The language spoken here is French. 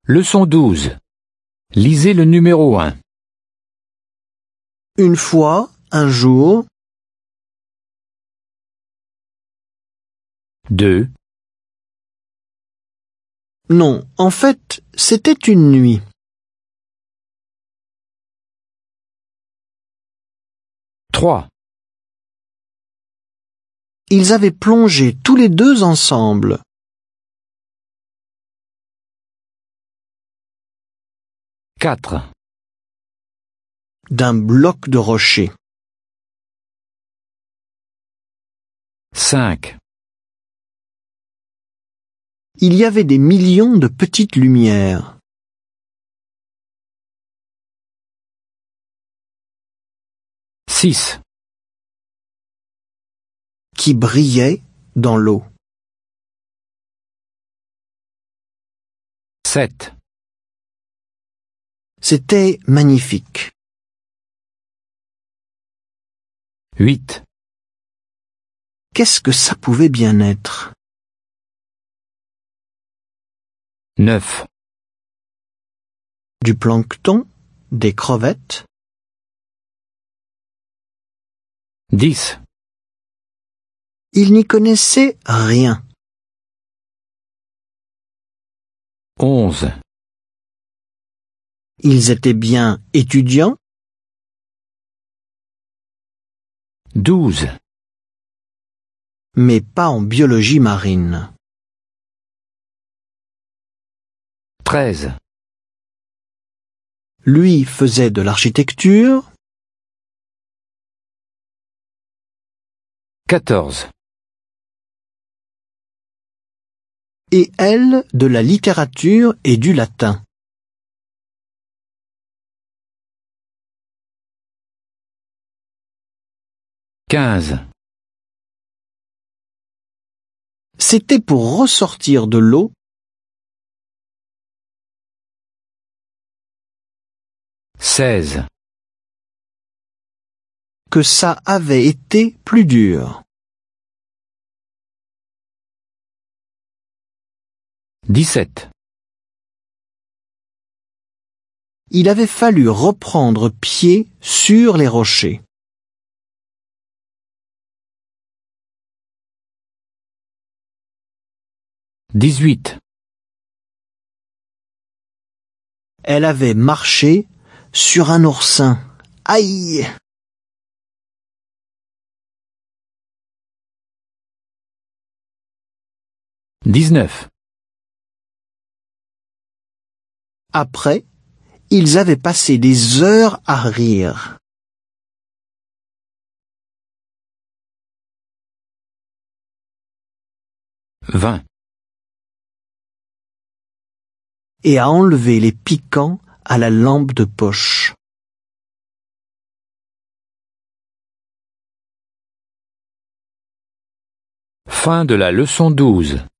Leçon 12. Lisez le numéro 1. Une fois, un jour, 2, non, en fait, c'était une nuit. 3, Ils avaient plongé tous les deux ensemble. 4, D'un bloc de rocher. 5, Il y avait des millions de petites lumières. 6, Qui brillaient dans l'eau. 7, C'était magnifique. 8, Qu'est-ce que ça pouvait bien être? 9, Du plancton, des crevettes. 10, Ils n'y connaissaient rien. 11, Ils étaient bien étudiants. 12, Mais pas en biologie marine. 13, Lui faisait de l'architecture. 14, Et elle de la littérature et du latin. 15, C'était pour ressortir de l'eau. 16, Que ça avait été plus dur. 17, Il avait fallu reprendre pied sur les rochers. 18, Elle avait marché sur un oursin. Aïe! 19, Après, ils avaient passé des heures à rire. 20, Et à enlever les piquants à la lampe de poche. Fin de la leçon 12.